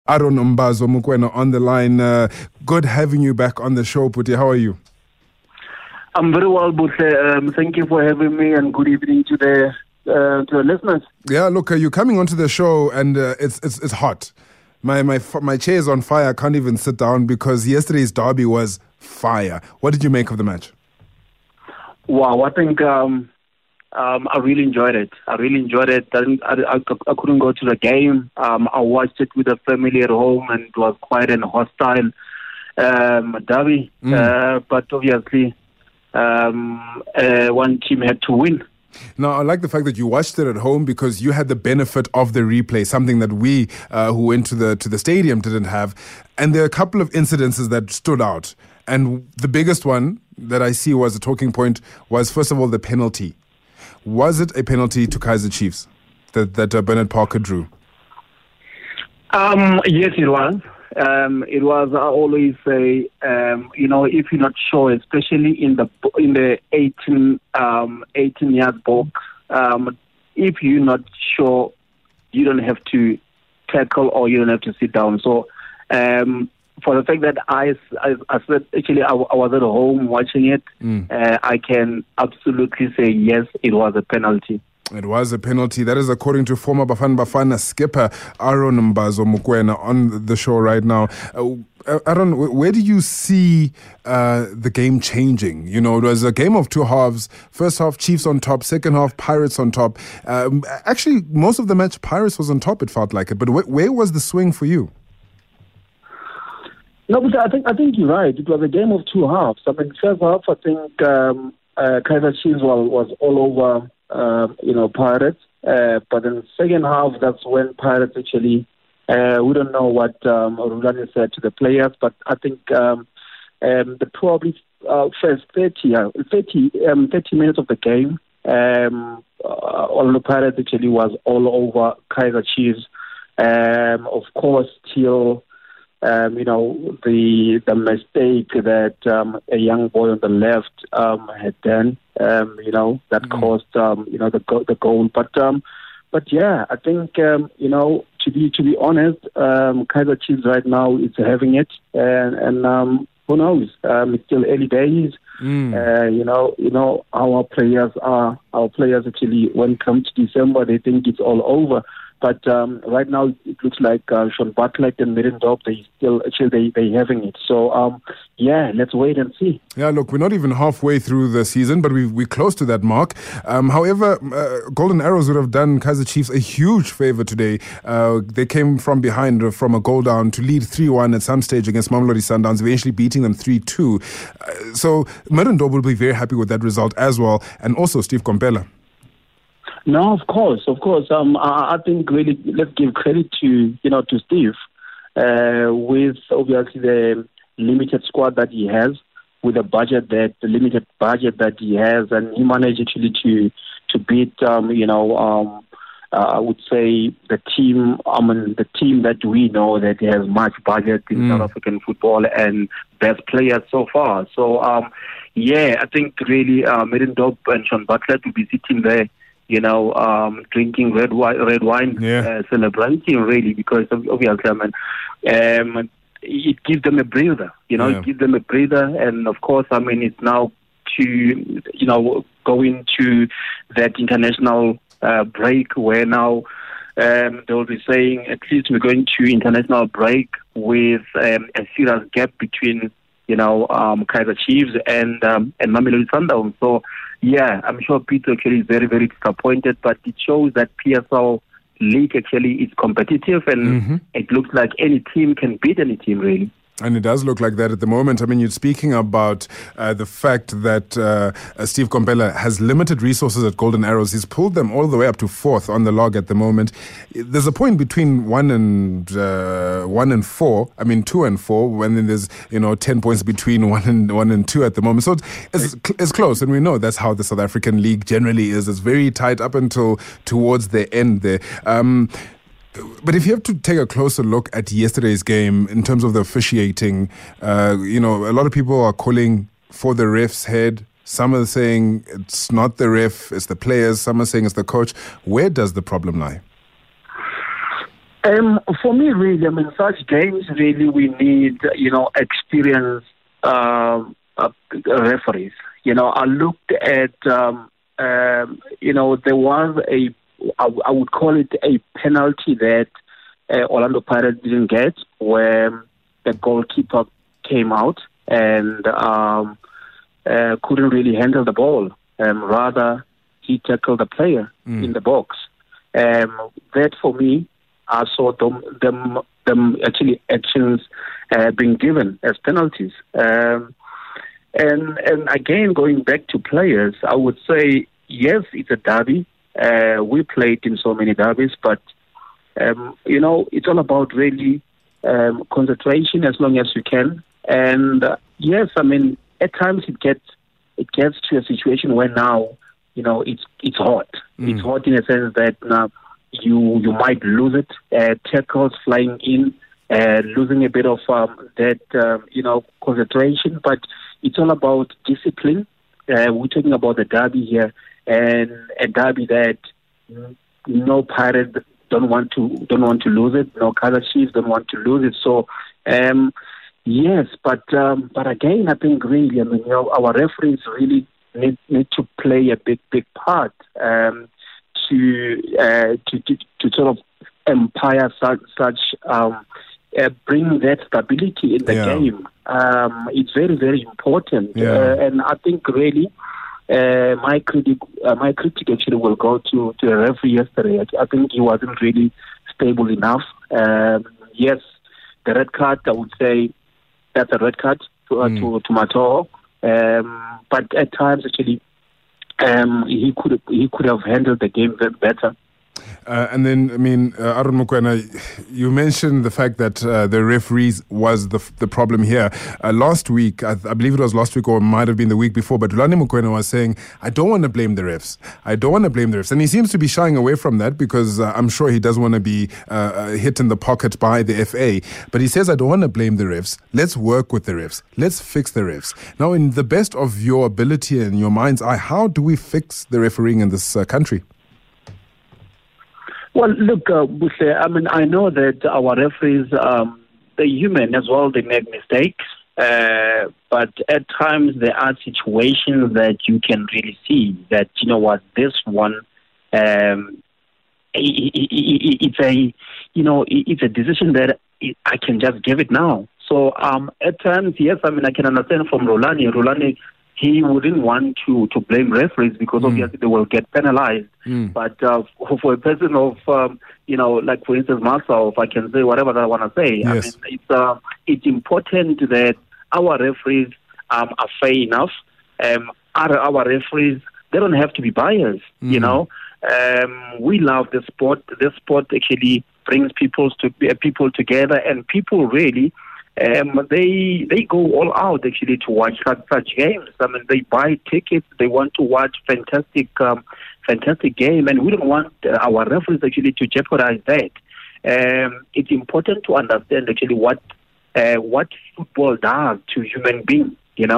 Aaron Mbazo Mokoena on the line. Good having you back on the show, Puti. How are you? I'm very well, Butle. Thank you for having me, and good evening to the listeners. Yeah, look, you're coming onto the show, and it's hot. My chair is on fire. I can't even sit down because yesterday's derby was fire. What did you make of the match? Wow, I think I really enjoyed it. I couldn't go to the game. I watched it with the family at home, and it was quite an hostile derby. But obviously, one team had to win. Now, I like the fact that you watched it at home because you had the benefit of the replay, something that we who went to the stadium didn't have. And there are a couple of incidences that stood out. And the biggest one that I see was a talking point was, first of all, the penalty. Was it a penalty to Kaizer Chiefs that Bernard Parker drew? Yes, it was. It was. I always say, if you're not sure, especially in the 18 yard box, if you're not sure, you don't have to tackle or you don't have to sit down. So, for the fact that I said, actually, I was at home watching it, I can absolutely say yes, it was a penalty. It was a penalty. That is according to former Bafana Bafana skipper Aaron Mbazo Mokoena on the show right now. Aaron, where do you see the game changing? You know, it was a game of two halves. First half, Chiefs on top. Second half, Pirates on top. Actually, most of the match, Pirates was on top, it felt like it. But where was the swing for you? No, but I think you're right. It was a game of two halves. I mean, first half, I think Kaizer Chiefs was all over Pirates. But in the second half, that's when Pirates actually, we don't know what Rulani said to the players, but I think the probably first 30 minutes of the game, all the Pirates actually was all over Kaizer Chiefs. Of course, till the mistake that a young boy on the left had done, that caused the goal. But yeah, I think to be honest, Kaizer Chiefs right now is having it, and who knows? It's still early days. Our players actually, when it comes to December, they think it's all over. But right now, it looks like Shaun Bartlett and Middendorp, they're having it. So, let's wait and see. Yeah, look, we're not even halfway through the season, but we're close to that mark. However, Golden Arrows would have done Kaizer Chiefs a huge favor today. They came from behind from a goal down to lead 3-1 at some stage against Mamelodi Sundowns, eventually beating them 3-2. So Middendorp will be very happy with that result as well, and also Steve Komphela. No, of course. I think really let's give credit to Steve with obviously the limited squad that he has, with the limited budget that he has, and he managed actually to beat I would say the team that we know that has much budget in South African football and best players so far. So I think really Middendorp and Shaun Bartlett will be sitting there, drinking red wine, celebrating really, because obviously, it gives them a breather, it gives them a breather. And of course, it's now to, go into that international break where now they'll be saying at least we're going to international break with a serious gap between, Kaizer Chiefs and Mamelodi Sundowns. So, yeah, I'm sure Peter actually is very, very disappointed, but it shows that PSL league actually is competitive, and it looks like any team can beat any team, really. And it does look like that at the moment. I mean, you're speaking about the fact that Steve Komphela has limited resources at Golden Arrows. He's pulled them all the way up to 4th on the log at the moment. There's a point between 1 and 4. I mean, 2 and 4. When then there's 10 points between 1 and 2 at the moment. So it's close, and we know that's how the South African League generally is. It's very tight up until towards the end there. But if you have to take a closer look at yesterday's game in terms of the officiating, a lot of people are calling for the ref's head. Some are saying it's not the ref, it's the players. Some are saying it's the coach. Where does the problem lie? For me, really, I mean, such games, really, we need, experienced referees. I looked at, there was I would call it a penalty that Orlando Pirates didn't get, where the goalkeeper came out and couldn't really handle the ball. Rather, he tackled the player in the box. That, for me, I saw them actually actions being given as penalties. And again, going back to players, I would say, yes, it's a derby. We played in so many derbies, but, it's all about really concentration as long as you can. And, yes, I mean, at times it gets to a situation where now, it's hot. It's hot in a sense that now you might lose it, tackles flying in, losing a bit of that, concentration. But it's all about discipline. We're talking about the derby here, and a derby that no Pirates don't want to lose it. No Kaizer Chiefs don't want to lose it. So, yes, but again, I think really, I mean, our referees really need to play a big part to sort of empower such bring that stability in the game. It's very, very important, and I think really my critic actually will go to the referee yesterday. I think he wasn't really stable enough. Yes, the red card, I would say that's a red card to Matoro. But at times, actually, he could have handled the game better. And then, I mean, Aaron Mokoena, you mentioned the fact that the referees was the problem here. Last week, I believe it was last week or it might have been the week before, but Lulani Mokoena was saying, I don't want to blame the refs. And he seems to be shying away from that because I'm sure he doesn't want to be hit in the pocket by the FA. But he says, I don't want to blame the refs. Let's work with the refs. Let's fix the refs. Now, in the best of your ability and your mind's eye, how do we fix the refereeing in this country? Well, look, Buhle, I mean, I know that our referees, they're human as well. They make mistakes. But at times there are situations that you can really see that, this one, it's a decision that I can just give it now. So at times, yes, I mean, I can understand from Rulani, he wouldn't want to blame referees because obviously they will get penalized. But for a person of, like for instance, myself, I can say whatever I want to say. Yes. I mean, it's important that our referees are fair enough. Our referees, they don't have to be biased, We love the sport. The sport actually brings people together, and people really, they go all out actually to watch such games. I mean, they buy tickets. They want to watch fantastic game, and we don't want our referees actually to jeopardize that. It's important to understand actually what football does to human beings. And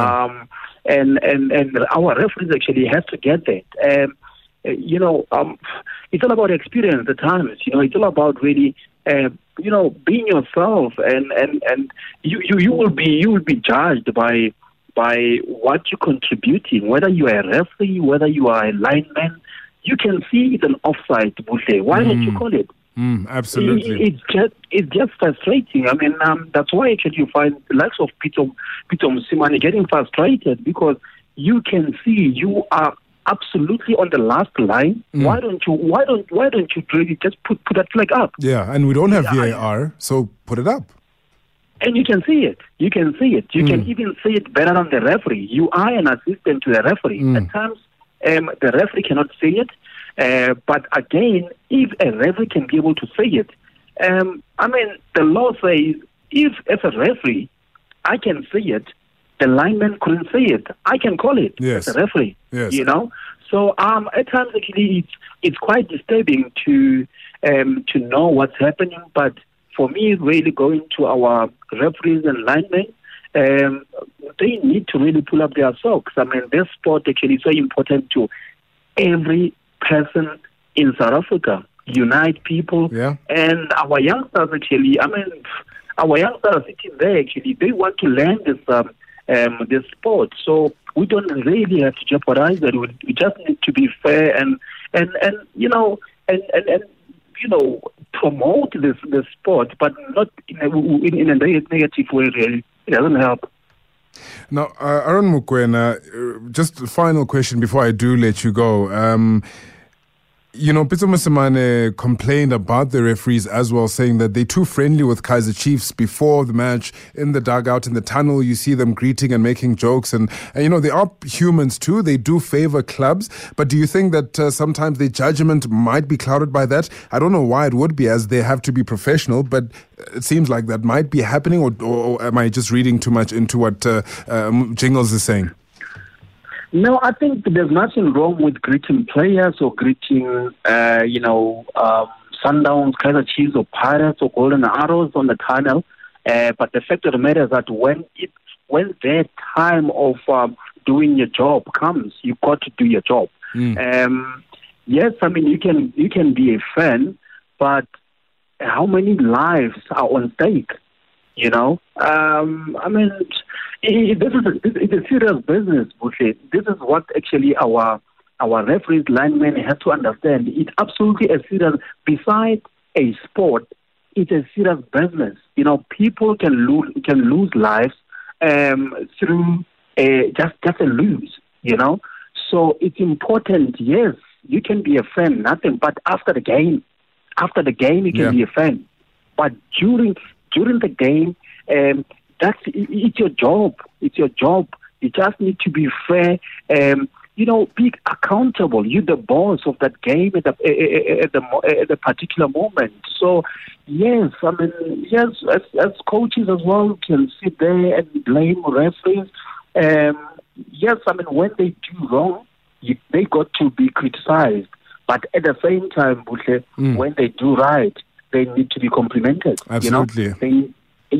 our referees actually have to get that. It's all about experience at times. It's all about really. Being yourself, and you will be judged by what you're contributing. Whether you are a referee, whether you are a lineman, you can see it's an offside. Why don't you call it? Absolutely, it's just frustrating. I mean, that's why actually you find the likes of Peter Mosimane getting frustrated because you can see you are absolutely on the last line. Why don't you really just put that flag up? Yeah, and we don't have VAR, so put it up. And you can see it. You can even see it better than the referee. You are an assistant to the referee. At times, the referee cannot see it. But again, if a referee can be able to see it, the law says if as a referee I can see it, the lineman couldn't see it, I can call it as a referee. Yes. So at times actually it's quite disturbing to know what's happening. But for me, really going to our referees and linemen, they need to really pull up their socks. I mean, this sport actually is so important to every person in South Africa. unite people. Yeah. And our youngsters actually, our youngsters are sitting there actually, they want to learn this sport. So we don't really have to jeopardize that. We just need to be fair and promote this sport, but not in a negative way. Really, it doesn't help. Now, Aaron Mokoena, just a final question before I do let you go. Pitso Mosimane complained about the referees as well, saying that they're too friendly with Kaizer Chiefs before the match. In the dugout, in the tunnel, you see them greeting and making jokes. And they are humans too. They do favor clubs. But do you think that sometimes their judgment might be clouded by that? I don't know why it would be, as they have to be professional, but it seems like that might be happening. Or am I just reading too much into what Jingles is saying? No, I think there's nothing wrong with greeting players or greeting, Sundowns, Kaizer Chiefs or Pirates or Golden Arrows on the tunnel. But the fact of the matter is that when their time of doing your job comes, you've got to do your job. Yes, you can be a fan, but how many lives are on stake? It's a serious business, Bushe. This is what actually our referees, linemen have to understand. It's absolutely a serious, besides a sport, it's a serious business. People can lose lives through just a lose. So it's important. Yes, you can be a fan, nothing. But after the game, you can be a fan. But during the game, it's your job. It's your job. You just need to be fair. Be accountable. You're the boss of that game at the particular moment. So, yes, as coaches as well, can sit there and blame referees. Yes, when they do wrong, they got to be criticized. But at the same time, when they do right, they need to be complimented. Absolutely.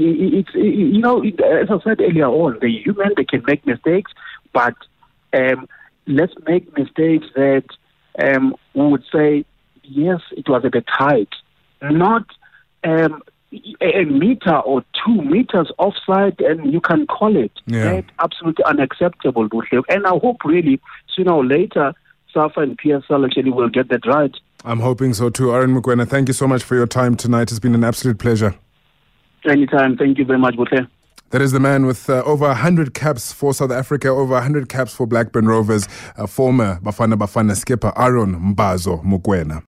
As I said earlier on, they're human, they can make mistakes, but let's make mistakes that we would say, yes, it was a bit tight. Not a meter or 2 meters offside, and you can call it. Yeah. That's absolutely unacceptable, Bushle. And I hope really, sooner or later, SAFA and PSL actually will get that right. I'm hoping so too. Aaron Mokoena, thank you so much for your time tonight. It's been an absolute pleasure. Anytime. Thank you very much, Bushle. That is the man with over 100 caps for South Africa, over 100 caps for Blackburn Rovers, former Bafana Bafana skipper Aaron Mbazo Mokoena.